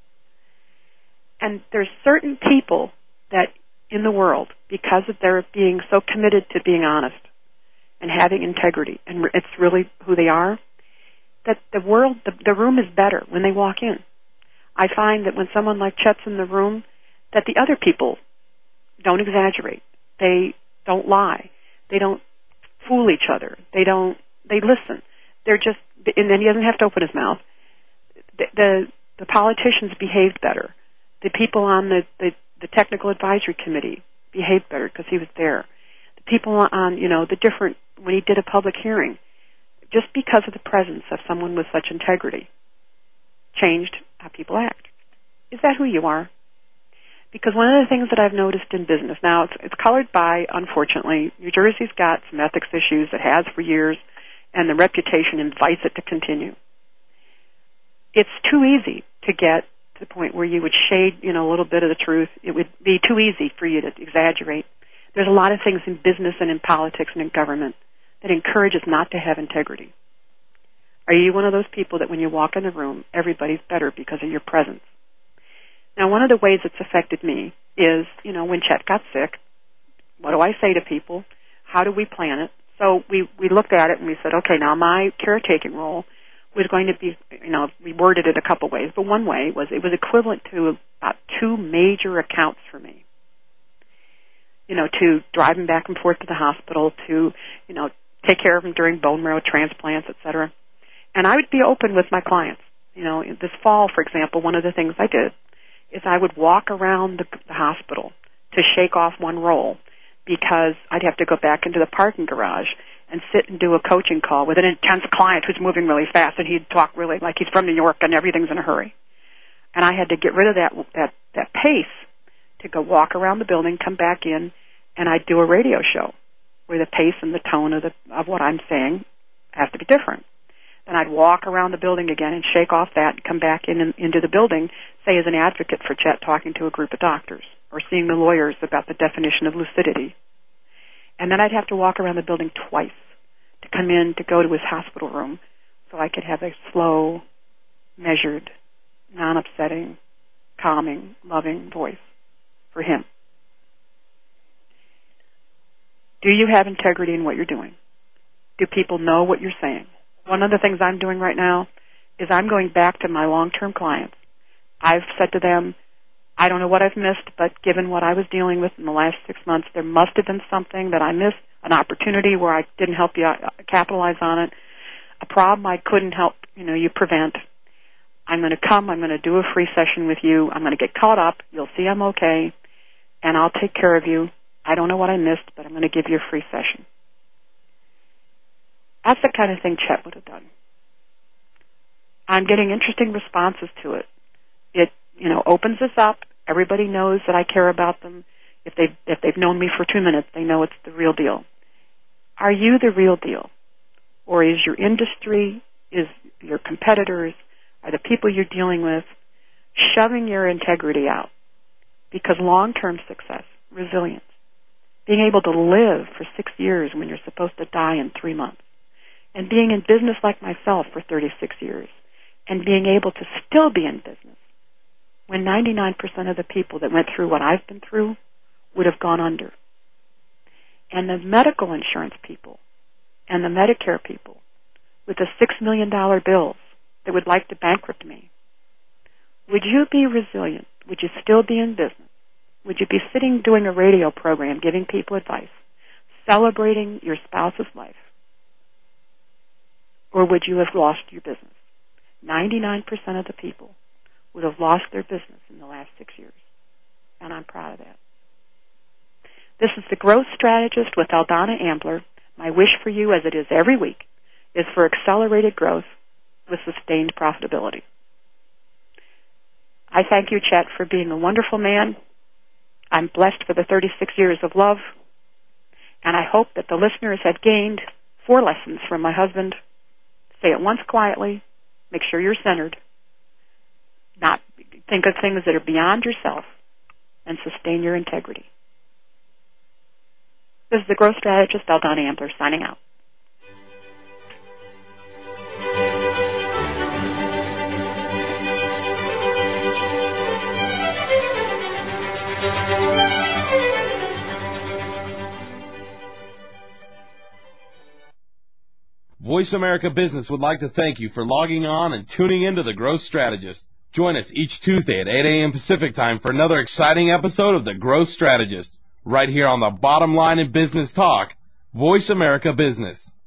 And there's certain people that in the world, because of their being so committed to being honest and having integrity, and it's really who they are, that the world, the, the room is better when they walk in. I find that when someone like Chet's in the room, that the other people don't exaggerate. They don't lie. They don't fool each other. They don't, they listen. They're just, and then he doesn't have to open his mouth. The, the, the politicians behaved better. The people on the, the, the technical advisory committee behaved better because he was there. The people on, you know, the different, when he did a public hearing, just because of the presence of someone with such integrity, changed how people act. Is that who you are? Because one of the things that I've noticed in business, now it's, it's colored by, unfortunately, New Jersey's got some ethics issues, it has for years, and the reputation invites it to continue. It's too easy to get to the point where you would shade, you know, a little bit of the truth. It would be too easy for you to exaggerate. There's a lot of things in business and in politics and in government that encourage us not to have integrity. Are you one of those people that when you walk in the room, everybody's better because of your presence? Now, one of the ways it's affected me is, you know, when Chet got sick, what do I say to people? How do we plan it? So we, we looked at it and we said, okay, now my caretaking role was going to be, you know, we worded it a couple ways, but one way was it was equivalent to about two major accounts for me. You know, to drive him back and forth to the hospital, to, you know, take care of him during bone marrow transplants, et cetera. And I would be open with my clients. You know, this fall, for example, one of the things I did is I would walk around the, the hospital to shake off one role because I'd have to go back into the parking garage and sit and do a coaching call with an intense client who's moving really fast, and he'd talk really like he's from New York and everything's in a hurry. And I had to get rid of that that, that pace to go walk around the building, come back in, and I'd do a radio show where the pace and the tone of, the, of what I'm saying has to be different. Then I'd walk around the building again and shake off that and come back in and into the building, say as an advocate for Chet talking to a group of doctors or seeing the lawyers about the definition of lucidity. And then I'd have to walk around the building twice to come in to go to his hospital room so I could have a slow, measured, non-upsetting, calming, loving voice for him. Do you have integrity in what you're doing? Do people know what you're saying? One of the things I'm doing right now is I'm going back to my long-term clients. I've said to them, I don't know what I've missed, but given what I was dealing with in the last six months, there must have been something that I missed, an opportunity where I didn't help you capitalize on it, a problem I couldn't help, you know, you prevent. I'm going to come, I'm going to do a free session with you, I'm going to get caught up, you'll see I'm okay, and I'll take care of you. I don't know what I missed, but I'm going to give you a free session. That's the kind of thing Chet would have done. I'm getting interesting responses to it. It, you know, opens us up. Everybody knows that I care about them. If they've, if they've known me for two minutes, they know it's the real deal. Are you the real deal? Or is your industry, is your competitors, are the people you're dealing with shoving your integrity out? Because long-term success, resilience, being able to live for six years when you're supposed to die in three months, and being in business like myself for thirty-six years, and being able to still be in business when ninety-nine percent of the people that went through what I've been through would have gone under. And the medical insurance people and the Medicare people with the six million dollars bills that would like to bankrupt me, would you be resilient? Would you still be in business? Would you be sitting doing a radio program giving people advice, celebrating your spouse's life? Or would you have lost your business? ninety-nine percent of the people would have lost their business in the last six years. and I'm proud of that. This is the Growth Strategist with Aldana Ambler. My wish for you, as it is every week, is for accelerated growth with sustained profitability. I thank you, Chet, for being a wonderful man. I'm blessed for the thirty-six years of love, and I hope that the listeners have gained four lessons from my husband. Say it once quietly. Make sure you're centered. Not think of things that are beyond yourself, and sustain your integrity. This is the Growth Strategist, Aldana Ambler, signing out. Voice America Business would like to thank you for logging on and tuning into the Growth Strategist. Join us each Tuesday at eight a.m. Pacific Time for another exciting episode of the Growth Strategist, right here on the Bottom Line in Business Talk, Voice America Business.